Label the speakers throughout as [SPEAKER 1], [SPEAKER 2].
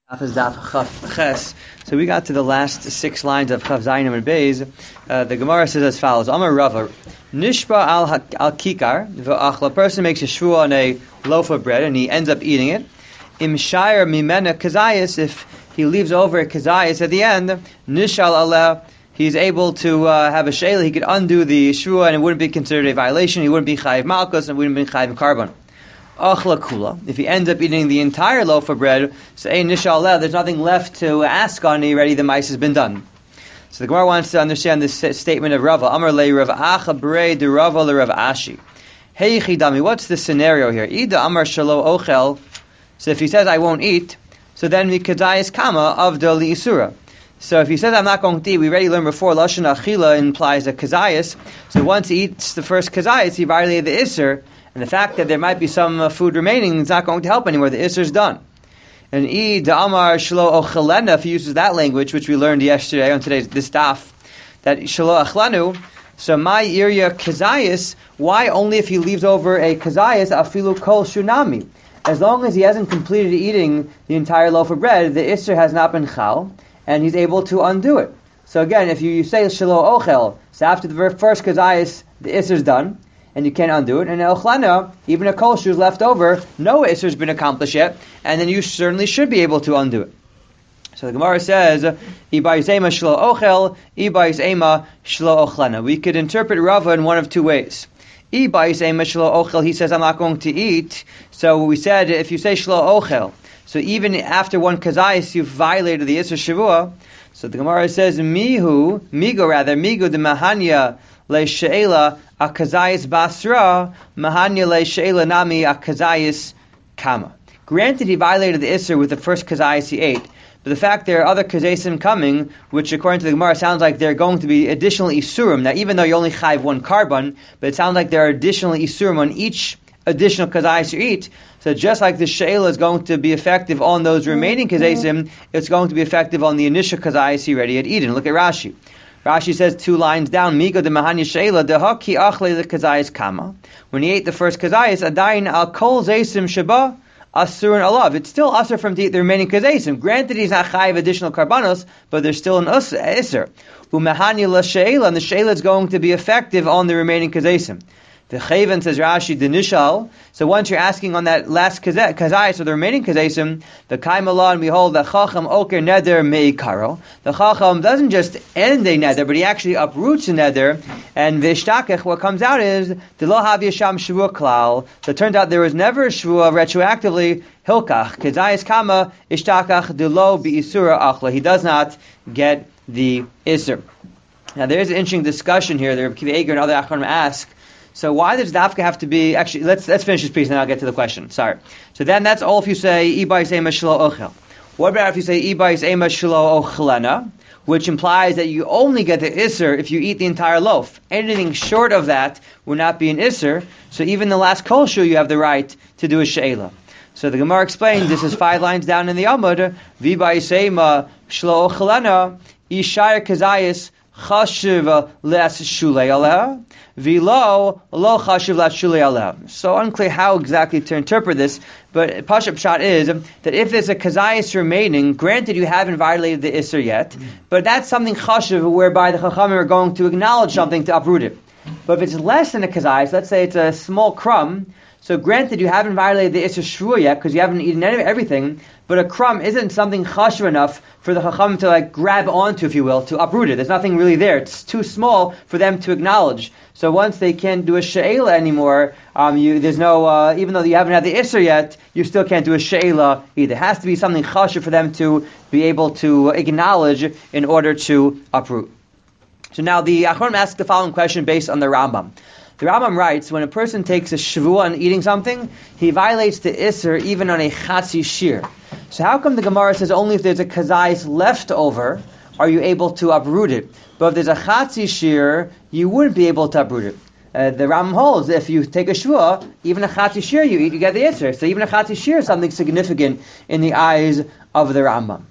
[SPEAKER 1] So we got to the last 6 lines of Chav Zayin and Beis. The Gemara says as follows: Amar Rava, Nishba al kikar v'achla. A person makes a shvua on a loaf of bread and he ends up eating it. Im shayr mimena kazayis. If he leaves over a kazayis at the end, nishal aleh. He's able to have a sheila. He could undo the shvua and it wouldn't be considered a violation. He wouldn't be chayiv malchus and wouldn't be chayiv carbon. Achla kula. If he ends up eating the entire loaf of bread, so nishaleh, there's nothing left to ask on. Already the mice has been done. So the Gemara wants to understand this statement of Rava. Amar le Rav Acha brei de Rava le Rav Ashi. Hey chidami. What's the scenario here? Ida Amar shalo ochel. So if he says I won't eat, so then mikadayis kama of the liisura. So if he says I'm not going to eat, we already learned before lashon achila implies a kazayis. So once he eats the first kazayis, he violated the isur. And the fact that there might be some food remaining is not going to help anymore. The isur is done. And Amar shlo ochelena, if he uses that language, which we learned yesterday on today's this daf, that shlo ochlenu. So my irya kazayis. Why only if he leaves over a kazayis afilu kol shunami? As long as he hasn't completed eating the entire loaf of bread, the isur has not been chal, and he's able to undo it. So again, if you say shlo ochel, so after the first kazayis, the isur is done. And you can't undo it. And Elchlana, even a kol shu is left over, no isur has been accomplished yet, and then you certainly should be able to undo it. So the Gemara says, Ibayis ema shlo ochel, Ibayis ema shlo ochlana. We could interpret Rava in one of 2 ways. Ibayis ema shlo ochel, he says, I'm not going to eat. So we said, if you say shlo ochel, so even after one kazayis, you've violated the isur shavua. So the Gemara says, migu de mahanya le she'ela akazayis basra, mahanya le she'ela nami akazayis kama. Granted, he violated the isur with the first kazayis he ate, but the fact there are other kazayisim coming, which according to the Gemara sounds like they're going to be additional isurim. Now, even though you only chayv 1 carbon, but it sounds like there are additional isurim on each additional kazayis you eat. So just like the she'ela is going to be effective on those remaining kazayisim, it's going to be effective on the initial kazayis he already had eaten. Look at Rashi. Rashi says 2 lines down, Migo de Mahanya Sheila, de Haki Achle the Kazayis Kama. When he ate the first Kazayis, Adayin al Kol Zaysim Shaba, Asurun Alav. It's still Asur from to eat the remaining Kazaysim. Granted, he's not Chayiv additional Karbanos, but there's still an Isser. Mahanya la Sheila, and the Sheila is going to be effective on the remaining Kazaysim. The Chaven says Rashi, the Nishal. So once you're asking on that last kazayis, or the remaining kazaysim, the Kaimala, and we hold the Chacham Oker Neder Meikaro. The Chacham doesn't just end a neder, but he actually uproots a neder. And Vishtakech, what comes out is the Lo Hav Yasham Shvua Klal. So it turns out there was never a Shvua retroactively. Hilkach Kazayis Kama Ishtakach Delo Beisura Achla. He does not get the Isur. Now there is an interesting discussion here. The Kiva Eger and other Achronim ask. So why does dafka have to be? Actually, let's finish this piece and then I'll get to the question. Sorry. So then that's all if you say ibayis ema shelo ochel. What about if you say ibayis ema shelo ochelena, which implies that you only get the isur if you eat the entire loaf. Anything short of that would not be an isur. So even the last kol shu you have the right to do a she'ela. So the Gemara explains this is 5 lines down in the Amud. V'ibayis ema shelo ochelena ishayir kazayis chashiv les shulei aleha. Vilo lo chashiv la shulei aleha. So unclear how exactly to interpret this, but Pashup Pshat is that if there's a kazayis remaining, granted you haven't violated the isser yet, but that's something chashiv whereby the chachamim are going to acknowledge something to uproot it. But if it's less than a kazayis, let's say it's a small crumb, so granted you haven't violated the isser shvua yet because you haven't eaten everything, but a crumb isn't something chashiv enough for the chacham to grab onto, if you will, to uproot it. There's nothing really there. It's too small for them to acknowledge. So once they can't do a she'ela anymore, there's no, even though you haven't had the isser yet, you still can't do a she'ela either. It has to be something chashiv for them to be able to acknowledge in order to uproot. So now the Achronim asks the following question based on the Rambam. The Rambam writes, when a person takes a shvua on eating something, he violates the isser even on a chatzi shir. So how come the Gemara says only if there's a kazayis left over are you able to uproot it? But if there's a chatzi shir, you wouldn't be able to uproot it. The Rambam holds if you take a shvua, even a chatzi shir you eat, you get the isser. So even a chatzi shir is something significant in the eyes of the Rambam.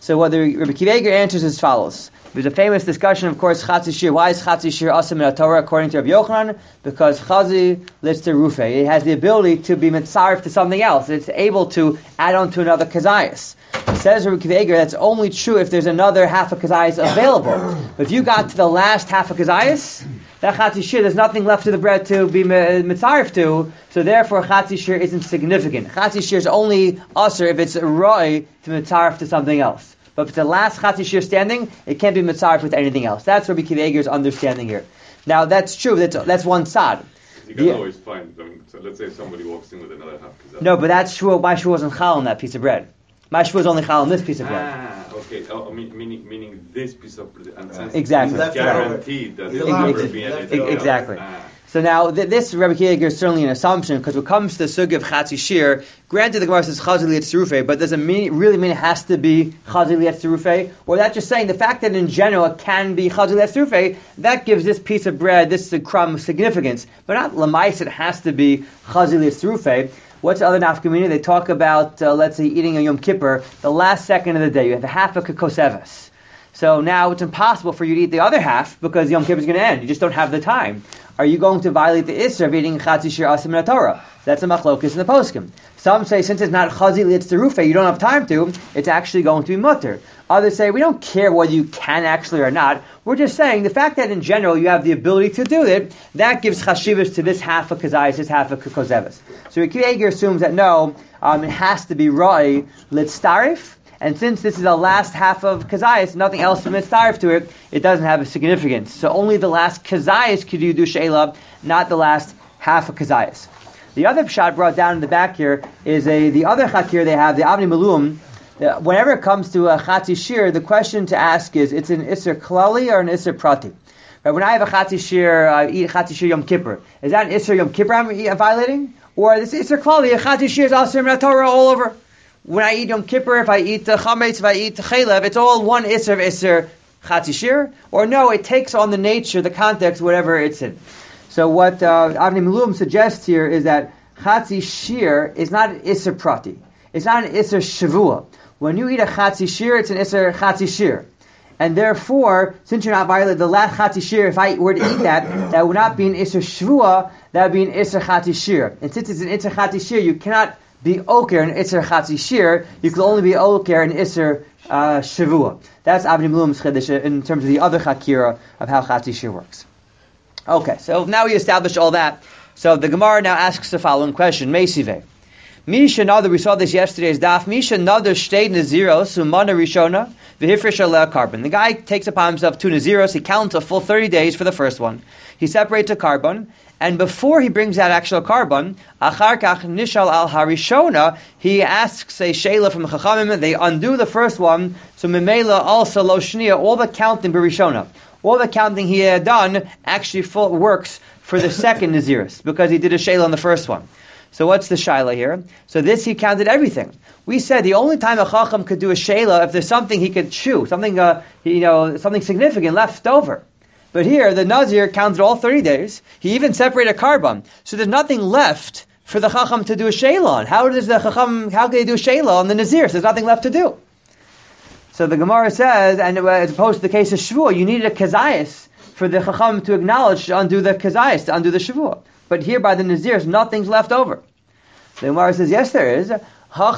[SPEAKER 1] So what the Rabbi Akiva Eiger answers as follows. There's a famous discussion, of course, Chatzi Shir. Why is Chatzi Shir Asim in Torah according to Rabbi Yochanan? Because Chazi leads to Rufe. It has the ability to be mitzaref to something else. It's able to add on to another kazayas. Says Rabbi Akiva Eiger, that's only true if there's another half a kazayas available. But if you got to the last half a kazayas, that Chatzi Shir, there's nothing left of the bread to be mitzaref to, so therefore Chatzi Shir isn't significant. Chatzi Shir is only usher if it's roi to mitzaref to something else. But if it's the last Chatzi Shir standing, it can't be mitzaref with anything else. That's Rabbi Akiva Eiger's understanding here. Now that's true, that's one side.
[SPEAKER 2] You can always find them. So let's say somebody walks in with another half kazayas.
[SPEAKER 1] No, but that's true. My shul wasn't chal on that piece of bread. My shul was only chal on this piece of bread.
[SPEAKER 2] Okay. Meaning this piece of bread. And
[SPEAKER 1] exactly.
[SPEAKER 2] It's guaranteed that it will never be anything else.
[SPEAKER 1] Exactly. So now, this Rabbi Akiva Eiger is certainly an assumption, because when it comes to the sugya of Chatzi Shir, granted the Gemara says Chazi Lietz Rufe, but does it really mean it has to be Chazi Lietz Rufe? Or that's just saying the fact that in general it can be Chazi Lietz Rufe, that gives this piece of bread, this crumb, significance. But not Lamais, it has to be Chazi Lietz Rufe. What's the other nafkamina? They talk about, let's say, eating a Yom Kippur, the last second of the day, you have a half a koseves. So now it's impossible for you to eat the other half because Yom Kippur is going to end. You just don't have the time. Are you going to violate the Isser of eating Chatzi Shir Asim in Torah? That's a machlokes in the poskim. Some say since it's not Chazi Lietz Terufe, you don't have time to, it's actually going to be mutter. Others say we don't care whether you can actually or not. We're just saying the fact that in general you have the ability to do it, that gives chashivas to this half of kazayas, this half of koseves. So Rabbi Akiva Eiger assumes that no, it has to be Rai Litztarif. And since this is the last half of kazayas, nothing else to mitzaref to it, it doesn't have a significance. So only the last kazayas could you do sheila, not the last half of kazayas. The other pshat brought down in the back here is the other chakir they have, the Avnei Milum. Whenever it comes to a Chatzi Shir, the question to ask is, it's an Isser Klali or an Isser Prati? Right, when I have a Chatzi Shir, I eat Chatzi Shir Yom Kippur. Is that an Isser Yom Kippur I'm violating? Or this Isser Klali, a Chatzi Shir is Asir Min Torah all over? When I eat Yom Kippur, if I eat chametz, if I eat chaylev, it's all one Isser Chatzi Shir? Or no, it takes on the nature, the context, whatever it's in. So what Avnei Milum suggests here is that Chatzi Shir is not an Isser Prati. It's not an Isser Shavua. When you eat a Chatzi Shir, it's an Isser Chatzi Shir. And therefore, since you're not violating the last Chatzi Shir, if I were to eat that would not be an Isser Shavua, that would be an Isser Chatzi Shir. And since it's an Isser Chatzi Shir, you cannot be Oker in Isser Chatzi Shir, you can only be Oker in Isser Shavua. That's Avnei Milum's Chedesh in terms of the other Chakira of how Chatzi Shir works. Okay, so now we established all that. So the Gemara now asks the following question. Meisiveh. Misha Nader, we saw this yesterday's daf. Misha Nader shtei naziros umana rishona v'hifresh aleh carbon. The guy takes upon himself 2 naziros. He counts a full 30 days for the first one. He separates a carbon, and before he brings out actual carbon, achar kach nishal al harishona, he asks a sheila from the chachamim. They undo the first one. So memela also lo shnia, all the counting berishona, all the counting he had done actually works for the second naziros because he did a sheila on the first one. So what's the shaila here? So this he counted everything. We said the only time a chacham could do a sheila if there's something he could chew, something something significant left over. But here the nazir counted all 30 days. He even separated a carbon, so there's nothing left for the chacham to do a sheila on. How can they do a sheila on the nazir? So there's nothing left to do. So the Gemara says, and as opposed to the case of Shavuot, you needed a kazayas for the chacham to acknowledge to undo the kazayas, to undo the Shavuot. But here by the Nazirs, nothing's left over. The Gemara says, yes, there is. He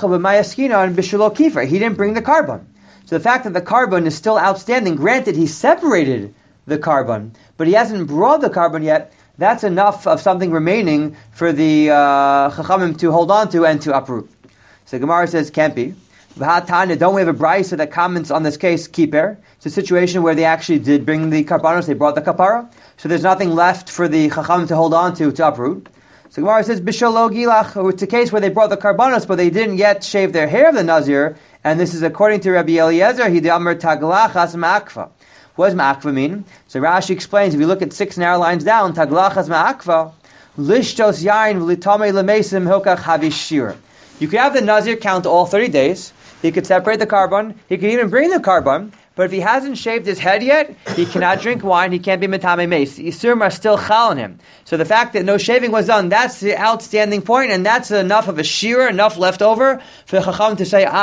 [SPEAKER 1] didn't bring the carbon. So the fact that the carbon is still outstanding, granted he separated the carbon, but he hasn't brought the carbon yet, that's enough of something remaining for the Chachamim to hold on to and to uproot. So the Gemara says, can't be. Don't we have a brisa that comments on this case, kiper? It's a situation where they actually did bring the karbanos, they brought the kapara, so there's nothing left for the chacham to hold on to uproot. So Gemara says, Bishalo Gilach, it's a case where they brought the karbanos, but they didn't yet shave their hair of the nazir, and this is according to Rabbi Eliezer, he amar taglachas ma'akva. What does ma'akva mean? So Rashi explains, if you look at 6 narrow lines down, taglachas ma'akva, lishtos yain v'litame lemesim hilkach havishir. You could have the nazir count all 30 days, he could separate the carbon, he could even bring the carbon, but if he hasn't shaved his head yet, he cannot drink wine, he can't be metame meis. The Isurim are still chal on him. So the fact that no shaving was done, that's the outstanding point, and that's enough of a shear, enough left over for the chacham to say, the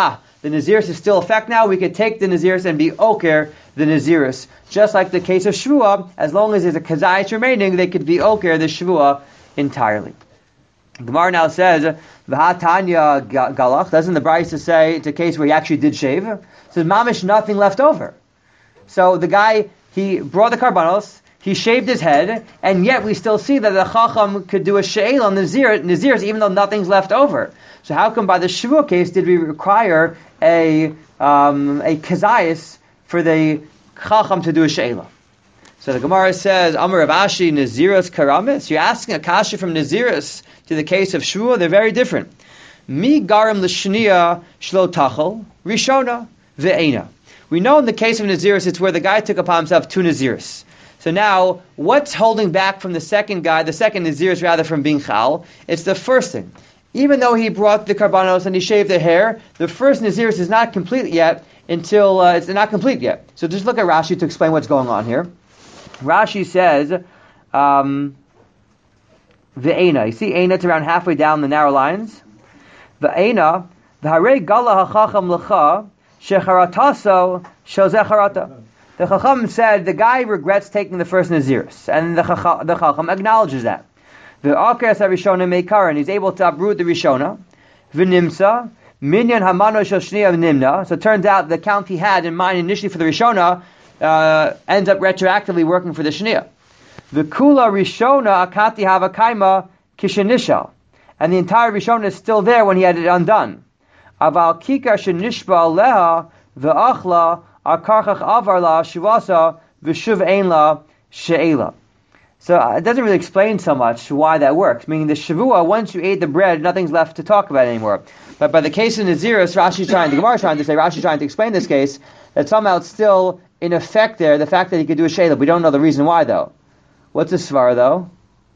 [SPEAKER 1] the Naziris is still effect now. We could take the Naziris and be oker the Naziris. Just like the case of Shvuah, as long as there's a Kazayis remaining, they could be oker the Shvuah entirely. Gemara now says, V'hatanya galach, doesn't the Brisa say it's a case where he actually did shave? It says, mamish, nothing left over. So the guy, he brought the karbanos, he shaved his head, and yet we still see that the Chacham could do a she'el on Naziris, even though nothing's left over. So how come by the Shvuah case did we require a kazayis for the Chacham to do a she'ela? So the Gemara says, Amar Rav Ashi, Naziris karamis? You're asking a kasha from Naziris to the case of Shvuah, they're very different. Mi garam l'shniya shlo tachel, rishona ve'ena. We know in the case of Naziris, it's where the guy took upon himself 2 Naziris. So now, what's holding back from the second guy, the second Naziris rather, from being chal? It's the first thing. Even though he brought the karbanos and he shaved the hair, the first Naziris is not complete yet until it's not complete yet. So just look at Rashi to explain what's going on here. Rashi says, Ve'ena. You see Eina, it's around halfway down the narrow lines. Ve'ena, v'harei gala hachacham lecha, shecharataso shozecharata. The Chacham said the guy regrets taking the first Naziris, and the Chacham acknowledges that. V'akeres harishona meikar, and he's able to uproot the Rishona. V'nimsa, minyan hamano shel shniya v'nimna. So it turns out the count he had in mind initially for the Rishona ends up retroactively working for the Shniya. V'kula Rishona akati havakaima kishenishal, and the entire Rishona is still there when he had it undone. Aval kikar shenishba aleha v'achla akarchach avarla shivasa v'shuv einla she'ela. So it doesn't really explain so much why that works. Meaning the Shavua, once you ate the bread, nothing's left to talk about anymore. But by the case of Naziris, the Gemara is trying to say, Rashi's trying to explain this case, that somehow it's still in effect there, the fact that he could do a she'ela. We don't know the reason why though. What's the svara though?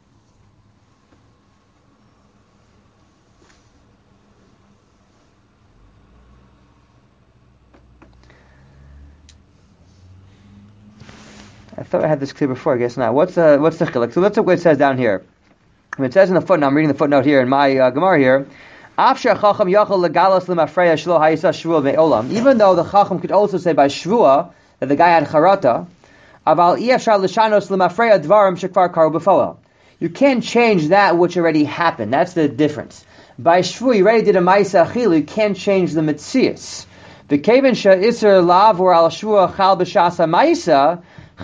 [SPEAKER 1] I thought I had this clear before. I guess not. What's the chilek? So let's look what it says down here. When it says in the footnote, I'm reading the footnote here in my Gemara here. Even though the Chacham could also say by Shvuah that the guy had charata, you can't change that which already happened. That's the difference. By Shvuah, you already did a ma'isa achil. You can't change the mitzias. The kevin she'isr lav or al Shvuah chal b'shasa ma'isa. The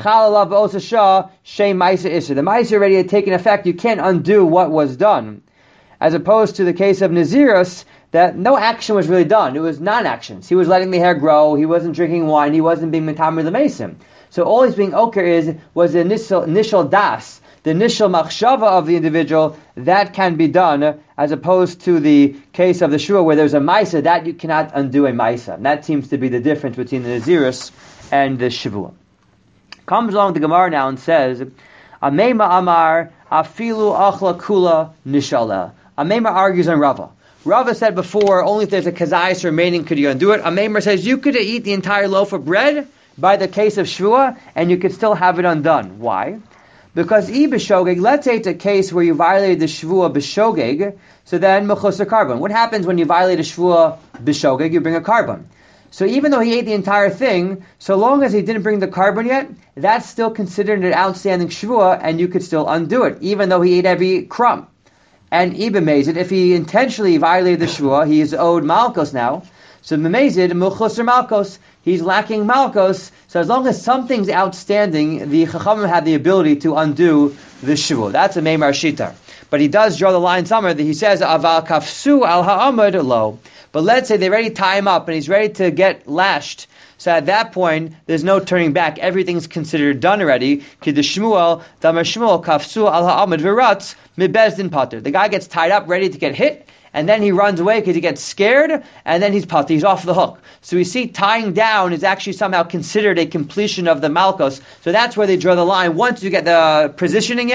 [SPEAKER 1] Maisa already had taken effect. You can't undo what was done. As opposed to the case of Naziris, that no action was really done. It was non-actions. He was letting the hair grow. He wasn't drinking wine. He wasn't being metamir l'meisim. So all he's being oker was the initial das, the initial machshava of the individual. That can be done, as opposed to the case of the shua where there's a Maisa, that you cannot undo a Maisa. And that seems to be the difference between the Naziris and the Shavua. Comes along the Gemara now and says, Ameima Amar Afilu Achla Kula Nishala. Ameima argues on Rava. Rava said before, only if there's a kazayis remaining could you undo it. Ameima says you could eat the entire loaf of bread by the case of Shvuah, and you could still have it undone. Why? Because b'shogeg, let's say it's a case where you violated the Shvuah b'shogeg, so then mechusar carbon. What happens when you violate a Shvuah b'shogeg? You bring a carbon. So even though he ate the entire thing, so long as he didn't bring the carbon yet, that's still considered an outstanding shvuah, and you could still undo it, even though he ate every crumb. And Iba Mazid, if he intentionally violated the shvuah, he is owed malkos now. So Mazid, muchusar malkos, he's lacking malkos. So as long as something's outstanding, the chachamim have the ability to undo the shvuah. That's a meimar shitar. But he does draw the line somewhere that he says, aval kafsu al ha'amad lo. But let's say they already tie him up and he's ready to get lashed. So at that point, there's no turning back. Everything's considered done already. Ki the Shmuel, damar Shmuel kafsu al ha'amad v'ratz mibezdin pater. The guy gets tied up, ready to get hit, and then he runs away because he gets scared, and then he's pater. He's off the hook. So we see tying down is actually somehow considered a completion of the malchus. So that's where they draw the line. Once you get the positioning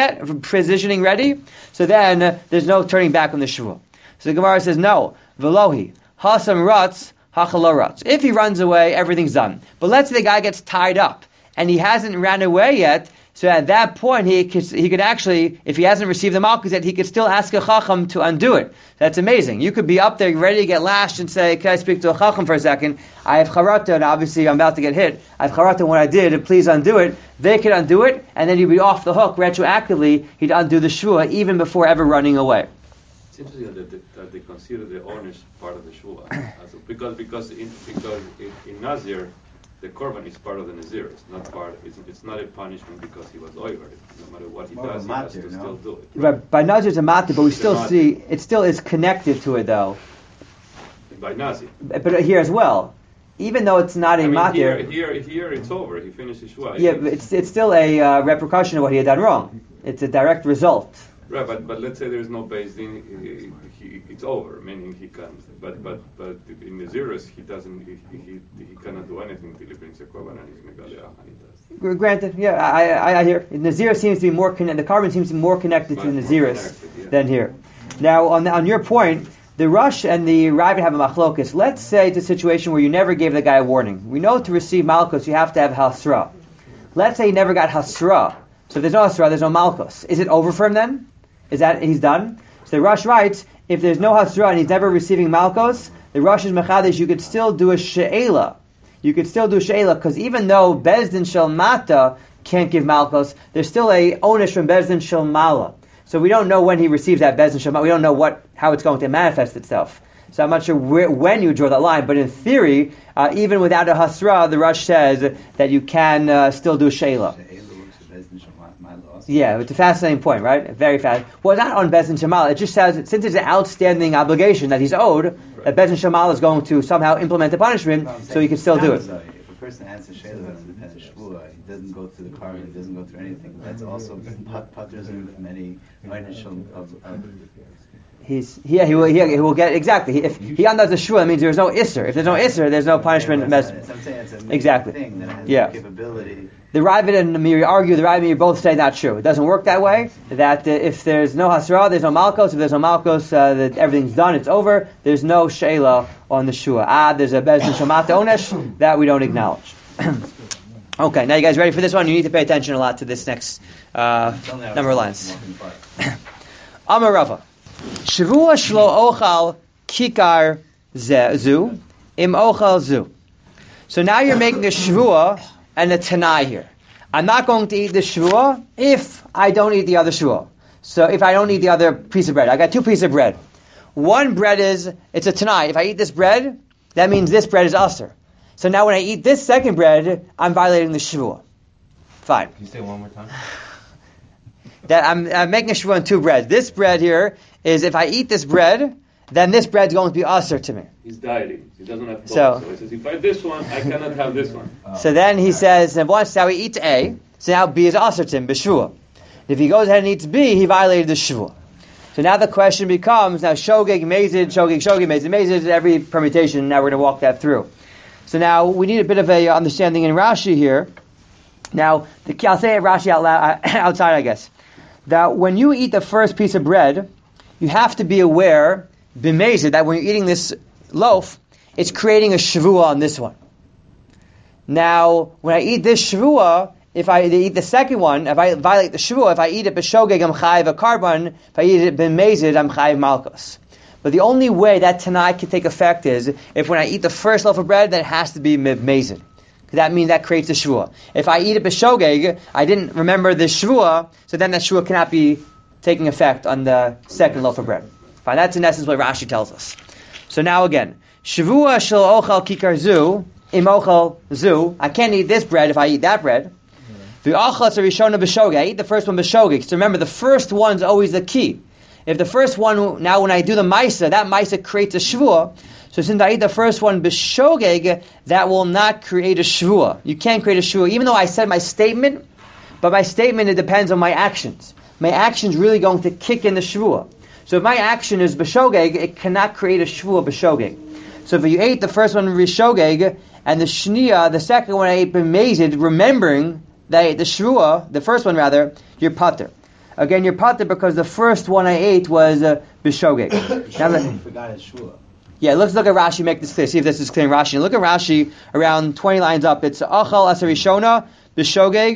[SPEAKER 1] ready, so then there's no turning back on the shvuah. So the Gemara says, no, velohi, hasam ratz, hachalo ratz. If he runs away, everything's done. But let's say the guy gets tied up, and he hasn't ran away yet, So at that point, he could actually, if he hasn't received the malchus yet, he could still ask a chacham to undo it. That's amazing. You could be up there ready to get lashed and say, can I speak to a chacham for a second? I have charata, and obviously I'm about to get hit. I have charata what I did, and please undo it. They could undo it, and then you'd be off the hook retroactively. He'd undo the shvua even before ever running away.
[SPEAKER 2] It's interesting that they consider the owner's part of the shvua, because in Nazir, the korban is part of the Nazir. It's not part. It's not a punishment because he was over. No matter what he does, he has to still do it.
[SPEAKER 1] Right. By Nazir it's a matir, but we still see it still is connected to it though.
[SPEAKER 2] By Nazir.
[SPEAKER 1] But here as well, even though it's not a matir.
[SPEAKER 2] Here it's over. He finishes shvua.
[SPEAKER 1] Yeah, but it's still a repercussion of what he had done wrong. It's a direct result.
[SPEAKER 2] Right, but let's say there is no Beis Din, it's over, meaning he can't. But in the zeros, he doesn't. He cannot do anything till he brings a korban and he's megalia, and he does.
[SPEAKER 1] Granted, yeah, I hear. Nazir seems to be more connected. The carbon seems to be more connected to the Naziris than here. Now, on your point, the Rush and the Ravid have a machlokus. Let's say it's a situation where you never gave the guy a warning. We know to receive malchus you have to have hasra. Let's say he never got hasra. So if there's no hasra, there's no malchus. Is it over for him then? Is that he's done? So the Rush writes, if there's no hasra and he's never receiving malchus, the Rush is mechadish. You could still do a she'ela. You could still do she'ela because even though Bezdin Shel Mata can't give malchus, there's still a onish from Bezdin Shel Mala. So we don't know when he receives that Bezdin Shel Mala. We don't know how it's going to manifest itself. So I'm not sure when you draw that line, but in theory, even without a hasra, the Rush says that you can still do she'ela. Yeah, it's a fascinating point, right? Very fast. Well, not on Bezdin Shemal. It just says, since it's an outstanding obligation that he's owed, that Bezdin Shemal is going to somehow implement the punishment, so he can still do it.
[SPEAKER 3] If a person answers Shayla that's independent Shvua, he doesn't go through the carbon, he doesn't go through anything. That's also putters him from any initial of he will get exactly. If he undoes the shvua, it means there's no isser. If there's no isser, there's no punishment. Exactly. Thing that has capability.
[SPEAKER 1] The Ravid and the Miri argue. The Ravid and Miri both say not true. It doesn't work that way. That if there's no hasra, there's no malchus. If there's no malchus, that everything's done. It's over. There's no she'ela on the shua. There's a bezdin shamat onesh that we don't acknowledge. Okay, now you guys ready for this one? You need to pay attention a lot to this next number of lines. Amar Rava. Shavua shlo ochal kikar zu im ochal zu. So now you're making a shvua and a tanai here. I'm not going to eat the shvua if I don't eat the other shvua. So if I don't eat the other piece of bread, I got two pieces of bread. One bread it's a tanai. If I eat this bread, that means this bread is aser. So now when I eat this second bread, I'm violating the shvua. Fine.
[SPEAKER 4] Can you say it one more time?
[SPEAKER 1] That I'm making a shvua on two breads. This bread here is if I eat this bread, then this bread's going to be aser to me.
[SPEAKER 2] He's dieting. He doesn't have both. So he says, if I eat this one, I cannot have this one.
[SPEAKER 1] So then he says, and once now he eats A, so now B is aser to him, b'shvua. If he goes ahead and eats B, he violated the shvua. So now the question becomes, now shogeg, mezid, mezid, every permutation, now we're going to walk that through. So now we need a bit of a understanding in Rashi here. Now, I'll say it Rashi out loud, outside, I guess. That when you eat the first piece of bread, you have to be aware, b'mezid, that when you're eating this loaf, it's creating a shavua on this one. Now, when I eat this shavua, if I eat the second one, if I violate the shavua, if I eat it b'shogeg, I'm chayiv a karban. If I eat it b'mezid, I'm chayiv malchus. But the only way that tanai can take effect is if when I eat the first loaf of bread, then it has to be b'mezid. That means that creates a shvua. If I eat it b'shogeg, I didn't remember the shvua, so then that shvua cannot be taking effect on the second loaf of bread. Fine, that's in essence what Rashi tells us. So now again, shvua shel ochal kikar zu im ochal zu. I can't eat this bread if I eat that bread. V'achal tzarishona b'shogeg. I eat the first one b'shogeg. So remember, the first one's always the key. If the first one, now when I do the maisa, that maisa creates a shvua. So since I eat the first one b'shogeg, that will not create a shvua. You can't create a shvua, even though I said my statement, but my statement, it depends on my actions. My action's really going to kick in the shvua. So if my action is b'shogeg, it cannot create a shvua b'shogeg. So if you ate the first one b'shogeg, and the shniya, the second one I ate b'mezid, remembering that I ate the shvua, the first one rather, you're pater. Again, you're pater because the first one I ate was b'shogeg.
[SPEAKER 3] Now forgot his shvua.
[SPEAKER 1] Yeah, let's look at Rashi, make this clear. See if this is clear in Rashi. Look at Rashi, around 20 lines up. It's Achal Asarishona, B'shogeg,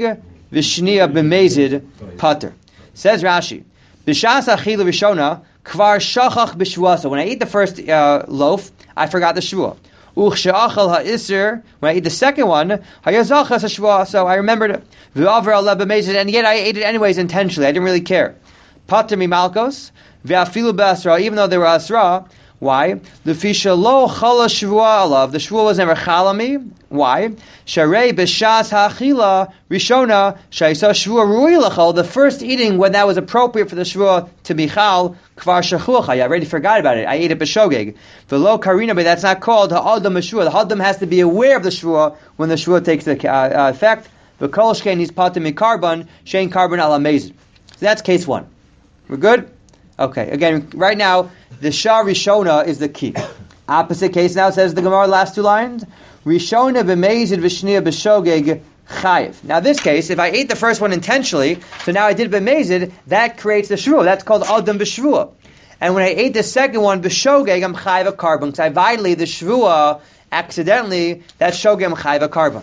[SPEAKER 1] v'shniya b'mezid pater. Says Rashi, b'shas achilu rishona kvar shachach b'shvuasa. When I eat the first loaf, I forgot the shvua. Uchshe'achal ha'isr. When I eat the second one, hayazachas ha'shvua. So I remembered it. V'aver ala b'mezid, and yet I ate it anyways intentionally. I didn't really care. Pater mi malkos v'afilu b'asra, even though they were asra. Why? Lefisha lo chala shvua alav. The shvua was never chalami. Why? Sharei b'shas ha'achila rishona shayisa shvua ru'i lachal. The first eating when that was appropriate for the shvua to be chal kvar shachuach. I already forgot about it. I ate it b'shogeg. V'lo karina, but that's not called ha'adam shvua. The ha'adam has to be aware of the shvua when the shvua takes the effect. V'kol shkein he's pater mi karban shein karban ala mezid. So that's case one. We're good? Okay, again, right now, the Shah Rishona is the key. Opposite case now, says the Gemara, last two lines. Rishona b'mezid v'shniya b'shogeg chayiv. Now this case, if I ate the first one intentionally, so now I did b'mezid, that creates the shvua. That's called adam b'shvua. And when I ate the second one, b'shogeg, I'm chayiv a carbon. Because I violated the shvua accidentally, that's shogeg, I'm chayiv a carbon.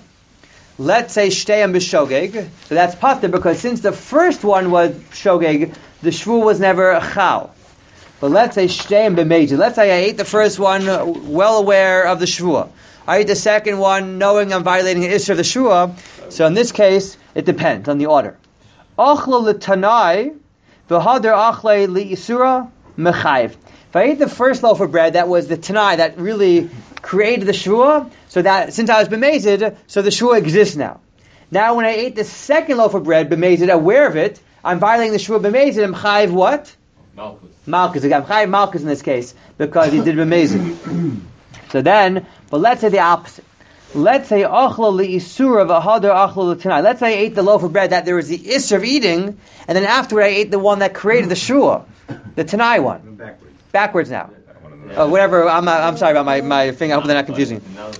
[SPEAKER 1] Let's say shteyam b'shogeg, so that's pater, because since the first one was shogeg, the shvu was never a chal. But let's say shteyam b'mezid. Let's say I ate the first one well aware of the shvua. I ate the second one knowing I'm violating the isser of the shvua. So in this case, it depends on the order. Achla l'tanai v'hader achle li'isura mechayiv. If I ate the first loaf of bread, that was the tanai that really created the shvua, so that since I was b'mezid, so the shvua exists now. Now when I ate the second loaf of bread, b'mezid, aware of it, I'm violating the shvua b'mezid, I'm chayiv what? Malchus. I'm chayiv Malchus in this case, because he did b'mezid. So then, but let's say the opposite. Let's say achla li'isura v'hadar achla l'tanai. Let's say I ate the loaf of bread that there was the isser of eating, and then afterward I ate the one that created the shvua, the tanai one. Backwards now. Oh, whatever. I'm sorry about my finger. I hope they're not confusing.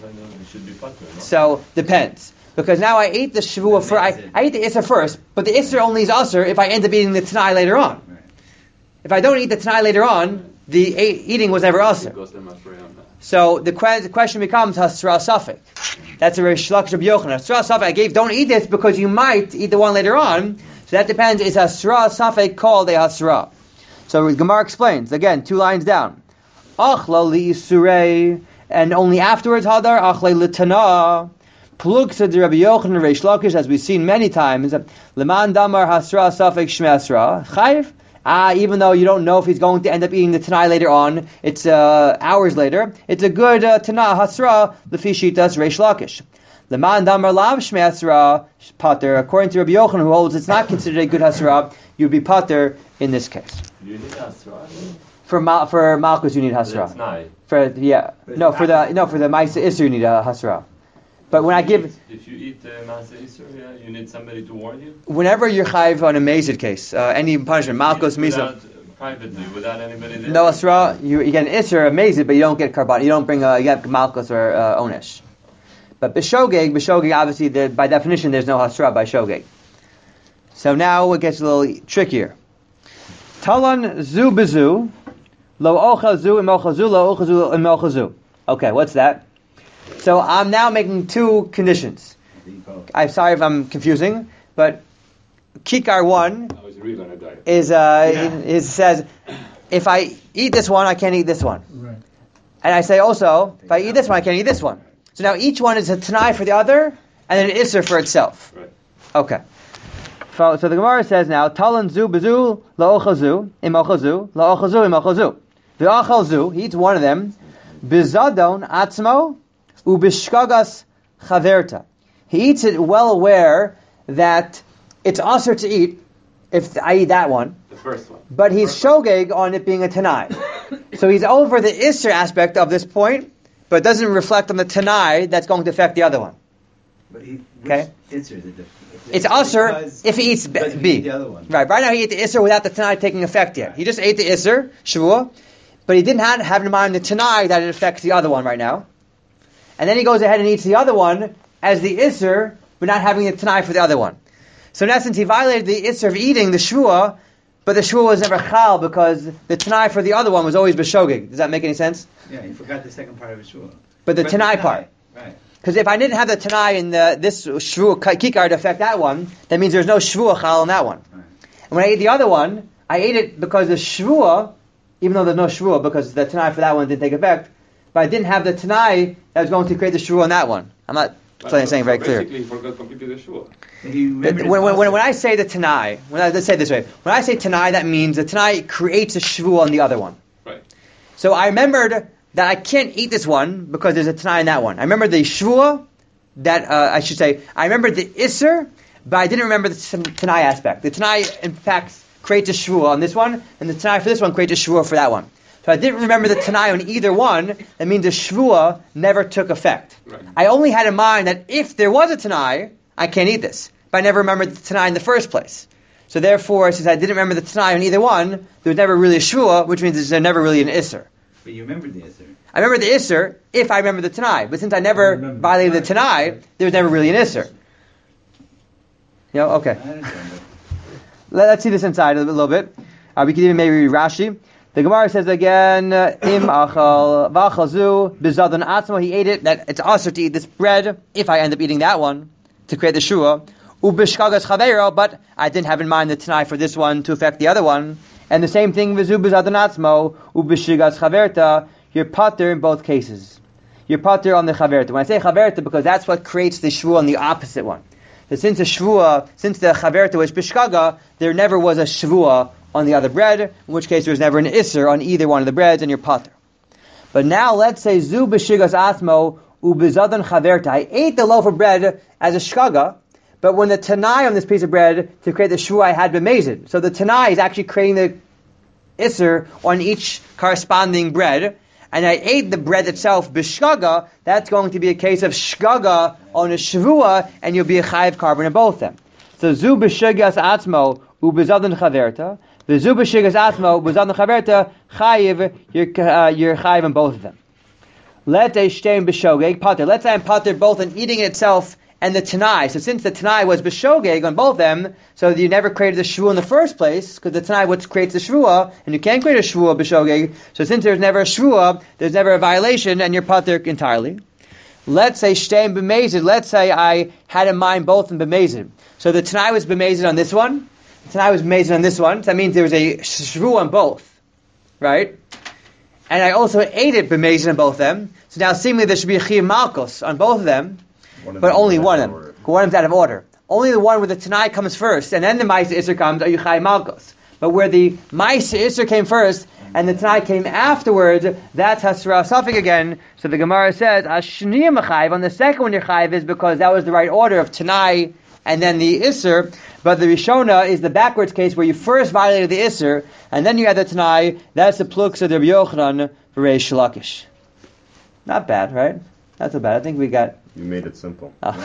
[SPEAKER 1] So depends, because now I ate the shvua for I ate the isser first, but the isser only is usser if I end up eating the tanai later on. If I don't eat the tanai later on, the eating was never usser. So the question becomes hasra safek. That's a Rish Lakish Rabbi Yochanan. Hasra safek. I gave don't eat this because you might eat the one later on. So that depends. Is hasra safek called a hasra? So Gemara explains again, 2 lines down. Achla li'surei, and only afterwards hadar achle l'tana. Plugsa de Rabbi Yochanan Rish Lakish, as we've seen many times. Leman damar hasra safek shmeasra chayiv. Even though you don't know if he's going to end up eating the tanai later on, it's hours later. It's a good tanah hasra l'fishitas Rish Lakish. Leman damar lav shmeasra pater. According to Rabbi Yochanan, who holds it's not considered a good hasra, you'd be pater in this case.
[SPEAKER 2] You need hasra.
[SPEAKER 1] For Malchus, you need hasra. For the Ma'aseh Isser, you need a hasra. But when I give,
[SPEAKER 2] if you eat the Ma'aseh Isser, you need somebody to warn you.
[SPEAKER 1] Whenever you're chayiv on a mezid case, any punishment, Malchus, Misa,
[SPEAKER 2] privately, without anybody there.
[SPEAKER 1] No hasra, you get an Isser, a mezid, but you don't get karban. You don't bring you get Malchus or onesh. But b'shogeg, obviously, by definition, there's no hasra by shogeg. So now it gets a little trickier. Talan zu bezu. Lo ochazu imochazu, lo ochazu imochazu. Okay, what's that? So I'm now making 2 conditions. I'm sorry if I'm confusing, but Kikar 1 is it says, if I eat this one, I can't eat this one. Right. And I say also, if I eat this one, I can't eat this one. So now each one is a tanai for the other, and then an isser for itself. Right. Okay. So the Gemara says now, Talan zu bezu lo ochazu imochazu, lo ochazu imochazu. V'achal zu, he eats one of them, bizadon atzmo ubishkagas chaverta. He eats it well aware that it's usher to eat if I eat that one.
[SPEAKER 2] The first one.
[SPEAKER 1] But he's shogeg on it being a tanai. So he's over the isser aspect of this point, but it doesn't reflect on the tanai that's going to affect the other one.
[SPEAKER 3] But
[SPEAKER 1] okay? It's usher if he eats B.
[SPEAKER 3] The other one.
[SPEAKER 1] Right now he ate the isser without the tanai taking effect yet. He just ate the isser, shavua, but he didn't have in mind the tanai that it affects the other one right now. And then he goes ahead and eats the other one as the isser, but not having the tanai for the other one. So in essence, he violated the isser of eating the shvua, but the shvua was never chal because the tanai for the other one was always b'shogeg. Does that make any sense?
[SPEAKER 3] Yeah, you forgot the second part of the shvua.
[SPEAKER 1] But the tanai part.
[SPEAKER 3] Right.
[SPEAKER 1] Because if I didn't have the Tanai in this Shvuah Kikar to affect that one, that means there's no Shvuah Chal in that one.
[SPEAKER 3] Right.
[SPEAKER 1] And when I ate the other one, I ate it because the Shvuah, even though there's no Shvuah, because the Tanai for that one didn't take effect, but I didn't have the Tanai that was going to create the Shvuah on that one. I'm not saying very clear.
[SPEAKER 2] Basically, he forgot completely the Shvuah.
[SPEAKER 1] When I say the Tanai, let's say it this way, when I say Tanai, that means the Tanai creates a Shvuah on the other one.
[SPEAKER 2] Right.
[SPEAKER 1] So I remembered that I can't eat this one because there's a Tanai in that one. I remember the Shvuah, I remembered the Isser, but I didn't remember the Tanai aspect. The Tanai, in fact, creates a Shvuah on this one, and the Tanai for this one creates a Shvuah for that one. So I didn't remember the Tanai on either one. That means the Shvuah never took effect.
[SPEAKER 2] Right.
[SPEAKER 1] I only had in mind that if there was a Tanai, I can't eat this. But I never remembered the Tanai in the first place. So therefore, since I didn't remember the Tanai on either one, there was never really a Shvuah, which means there's never really an Isser.
[SPEAKER 3] But you remembered the Isser.
[SPEAKER 1] I remember the Isser if I remember the Tanai. But since I never violated the Tanai, there was never really an Isser. Okay.
[SPEAKER 3] I understand that.
[SPEAKER 1] Let's see this inside a little bit. We can even maybe read Rashi. The Gemara says again, Im achal v'achalzu b'zadan atzmo. He ate it. That it's also to eat this bread if I end up eating that one to create the shua. Ubishkagas chaveiro, but I didn't have in mind the Tanai for this one to affect the other one. And the same thing v'zu b'zadan atzmo ubishigas chaverta. You're pater in both cases. You're pater on the chaverta. When I say chaverta, because that's what creates the shua on the opposite one. So since the chaverta was bishkaga, there never was a shvua on the other bread, in which case there was never an isser on either one of the breads, and you're pater. But now let's say zu b'shigas asmo u'bizadan chaverta. I ate the loaf of bread as a shkaga, but when the tanai on this piece of bread to create the shvua I had b'mezid. So the tanai is actually creating the isser on each corresponding bread, and I ate the bread itself b'shkaga. That's going to be a case of shkaga on a shvua, and you'll be a chayiv carbon in both them. So zu b'shigas atzmo u'bizadan chaverta. The zu b'shigas atmo b'zadan chaverta chayiv. You're chayiv in both of them. Let a shtein b'shogeg pater. Let's say I'm pater both in eating it itself and the tanai. So since the tanai was b'shogeg on both of them, so you never created the shvua in the first place, because the tanai what creates the shvua, and you can't create a shvua b'shogeg. So since there's never a shvua, there's never a violation, and you're pater entirely. Let's say shtein b'mezid. Let's say I had in mind both in b'mezid. So the tanai was b'mezid on this one. Tanai was b'mezid on this one. So that means there was a shvu on both, right? And I also ate it b'mezid on both of them. So now seemingly there should be a chiyuv malchus on both of them, but only one of them. One of them's out of order. Only the one where the tanai comes first, and then the ma'aseh isser comes, are you chiyuv malchus? But where the ma'aseh isser came first, and the tanai came afterwards, that's hasra safik again. So the Gemara says, Ashniyah mechayiv, on the second one your chayiv is because that was the right order of tanai and then the isser. But the Rishona is the backwards case where you first violated the Isser, and then you had the Tanai. That's the Pluksa of Rabbi Yochanan for Reish Lakish. Not bad, right? Not so bad. I think we got...
[SPEAKER 4] You made it simple.
[SPEAKER 1] Oh.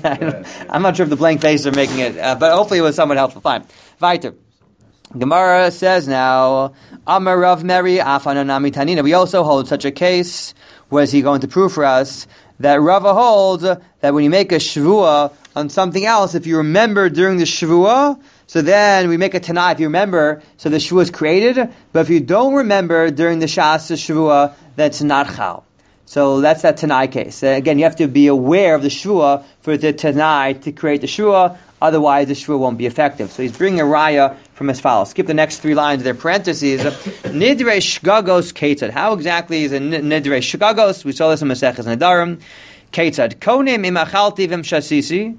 [SPEAKER 1] I'm not sure if the blank faces are making it, but hopefully it was somewhat helpful. Fine. Weiter. Gemara says now, Amar Rav Meri Afananami Tanina. We also hold such a case. What is he going to prove for us? That Rava holds that when you make a shvua on something else, if you remember during the shvua, so then we make a tanai if you remember, so the shvua is created. But if you don't remember during the shas shvua, that's not chal. So that's that tanai case. Again, you have to be aware of the shvua for the tanai to create the shvua. Otherwise, the shvua won't be effective. So he's bringing a raya from as follows. Skip the next three lines of their parentheses. Nidrei shgagos ketzad. How exactly is a nidrei shgagos? We saw this in Maseches Nedarim. Ketzad. Konim imachalti v'mshasisi.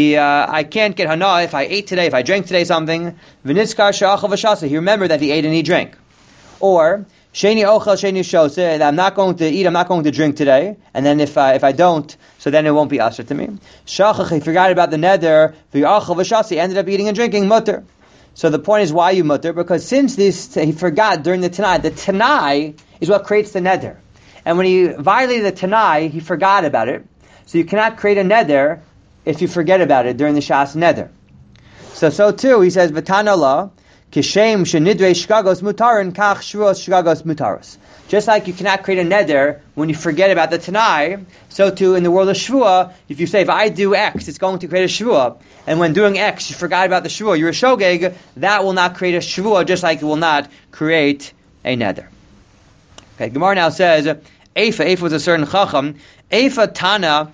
[SPEAKER 1] I can't get hana if I ate today, if I drank today something. V'nitzkar she'achal v'shasa. He remembered that he ate and he drank. Or, sheni ochel sheni shose. I'm not going to eat, I'm not going to drink today. And then if I don't, so then it won't be asher to me. Shachach, he forgot about the neder. V'achal v'shasa. He ended up eating and drinking mutter. So the point is, why you mutter? Because since he forgot during the Tanai is what creates the neder. And when he violated the Tanai, he forgot about it. So you cannot create a neder if you forget about it during the Shas neder. So too, he says, V'tana la, kishem shenidrei shgagos mutarin, kach shvuos shgagos mutaros. Just like you cannot create a neder when you forget about the Tanai, so too in the world of Shvua, if you say, if I do X, it's going to create a Shvua, and when doing X, you forgot about the Shvua, you're a Shogeg, that will not create a Shvua, just like it will not create a neder. Okay, Gemara now says, Eifa was a certain Chacham, Eifa Tana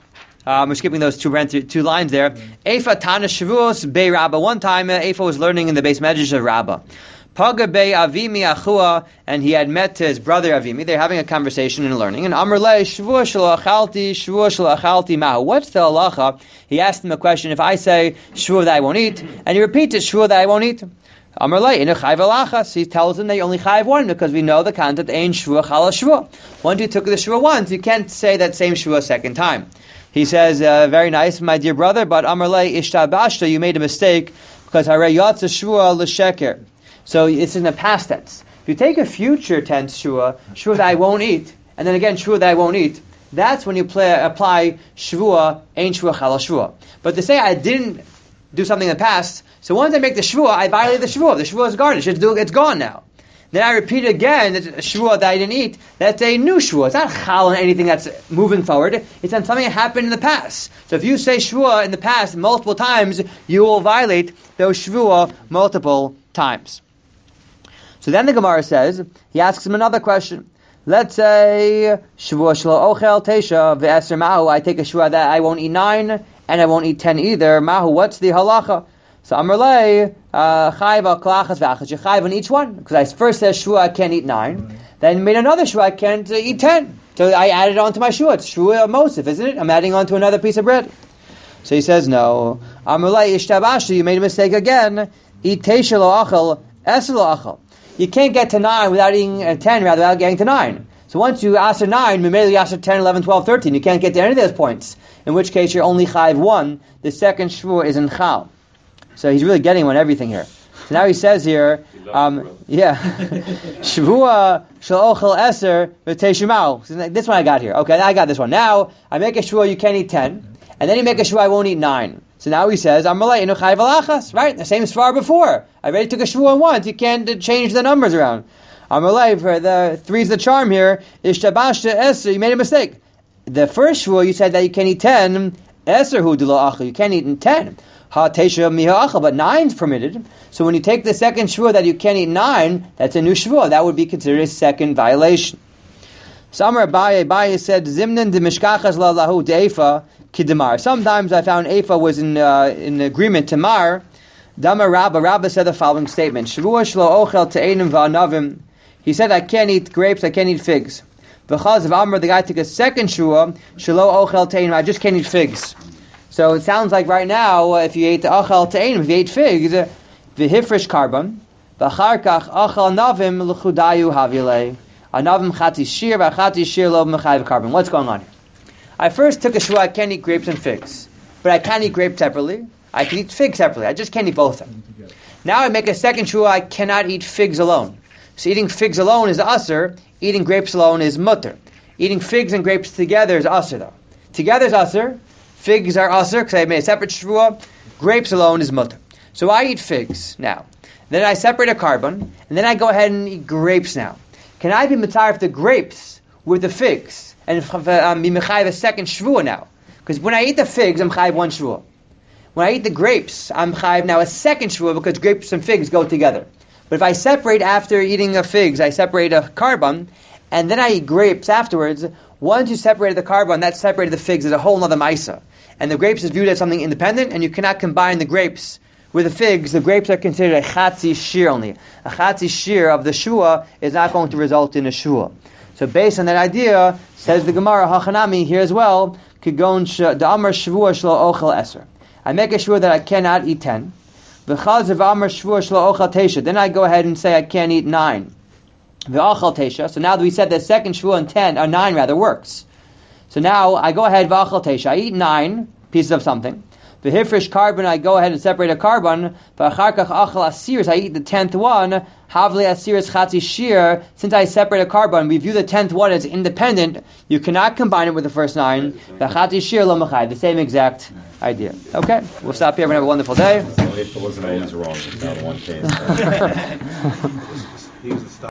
[SPEAKER 1] We're skipping those two lines there. Eifa Tana Shavuos Bei Rabba. One time, Eifa was learning in the base medrash of Rabba. Paga Bei Avimi Achua, and he had met his brother Avimi. They're having a conversation and learning. And Amr Le Shavuos Shelo Achalti Mahu. What's the halacha? He asked him a question. If I say Shavuot that I won't eat, and he repeats it, Shavuot that I won't eat. Amr Le Inu Chayv Alachas. He tells him that you only chayv one because we know the concept Ein Shavuot Chala Shavuot. Once you took the Shavuot once, you can't say that same Shavuot a second time. He says, very nice, my dear brother, but Amr Le Ishtabashta, you made a mistake because Harei Yatsa Shavuot L'Sheker. So it's in the past tense. If you take a future tense Shavuot that I won't eat, and then again Shavuot that I won't eat, that's when you apply Shavuot, Ein Shavuot Chala Shavuot. But to say I didn't do something in the past, so once I make the Shavuot, I violate the Shavuot. The Shavuot is garnished. It's gone now. Then I repeat again the Shavuot that I didn't eat. That's a new Shavuot. It's not Chal on anything that's moving forward. It's on something that happened in the past. So if you say Shavuot in the past multiple times, you will violate those Shavuot multiple times. So then the Gemara says, he asks him another question. Let's say, Shavuot shelo ochel teisha ve'eser mahu. I take a Shavuot that I won't eat 9, and I won't eat 10 either. Mahu, what's the halacha? So Amar Le, chayv al klachas ve'achas. You chayv on each one. Because I first said Shavuot I can't eat 9. Then made another Shavuot I can't eat 10. So I added on to my Shavuot. It's Shavuot Mosif, isn't it? I'm adding on to another piece of bread. So he says, no. Amar Le, ishtabashtu, you made a mistake again. Eat teisha lo achel, eser lo achel. You can't get to 9 without eating 10, rather, without getting to 9. So once you aser 9, you immediately aser 10, 11, 12, 13. You can't get to any of those points. In which case, you're only chayv 1. The second Shavuot is in chal. So he's really getting on everything here. So now he says here, Shavuot shel ochel eser v'teishu ma'u. This one I got here. Okay, I got this one. Now, I make a Shavuot you can't eat 10. And then you make a Shavuot I won't eat 9. So now he says, Amar Le inu chayv alachas. Right? The same as far before. I already took a Shavuot once. You can't change the numbers around. Amar Le, for the 3 is the charm here. Ishtabashta eser. You made a mistake. The first Shavuot you said that you can't eat 10. Eser hu de lo achel. You can't eat 10. Ha teisha miha achel. But 9 is permitted. So when you take the second Shavuot that you can't eat 9, that's a new Shavuot. That would be considered a second violation. So Amar Abaye said, Zimnan de mishkachas la lahu de'efa kidemar. Sometimes I found Eifa was in agreement to Mar. Dama Rabba said the following statement. Shavuot shelo ochel te'enim va'anavim. He said, I can't eat grapes, I can't eat figs. V'chaz of Amr, the guy took a second Shavuot, shelo ochel te'enim, I just can't eat figs. So it sounds like right now, if you ate the ochel te'enim, if you ate figs, v'hifresh karban, v'achar kach ochel navim l'chudayu havilei. Anavim chati shir, v'achati shir lo m'chayv karban. What's going on here? I first took a Shavuot, I can't eat grapes and figs. But I can't eat grapes separately. I can eat figs separately. I just can't eat both of them. Now I make a second Shavuot, I cannot eat figs alone. So eating figs alone is asr, eating grapes alone is mutter. Eating figs and grapes together is asr though. Together is asr, figs are asr, because I made a separate Shavuot, grapes alone is mutter. So I eat figs now. Then I separate a carbon, and then I go ahead and eat grapes now. Can I be mitzaref the grapes with the figs? And be mechayiv a second Shavuot now. Because when I eat the figs, I'm chayiv 1 Shavuot. When I eat the grapes, I'm chayiv now a second Shavuot because grapes and figs go together. But if I separate after eating the figs, I separate a carbon, and then I eat grapes afterwards, once you separated the carbon, that separated the figs is a whole other maisa. And the grapes is viewed as something independent, and you cannot combine the grapes with the figs. The grapes are considered a chatzi shir only. A chatzi shir of the shua is not going to result in a shua. So based on that idea, says the Gemara, Hachanami here as well, Kigon Da'amar Shavuot Shelo Ochel Eser. I make a Shavuot that I cannot eat 10. V'chaz of Amar Shavuot Shelo Ochel Teisha. Then I go ahead and say I can't eat 9. V'achel Teisha. So now that we said that second Shavuot and 10, or 9 rather, works. So now I go ahead, V'achel Teisha. I eat 9 pieces of something. V'hifresh carbon, I go ahead and separate a carbon. V'acharkach achel asiris, I eat the 10th one. Havli asiris chatzi shir, since I separate a carbon, we view the 10th one as independent. You cannot combine it with the first 9. V'chatzi shir lo machai, the same exact idea. Okay, we'll stop here. Have a wonderful day.
[SPEAKER 4] It wasn't always wrong. Not one case.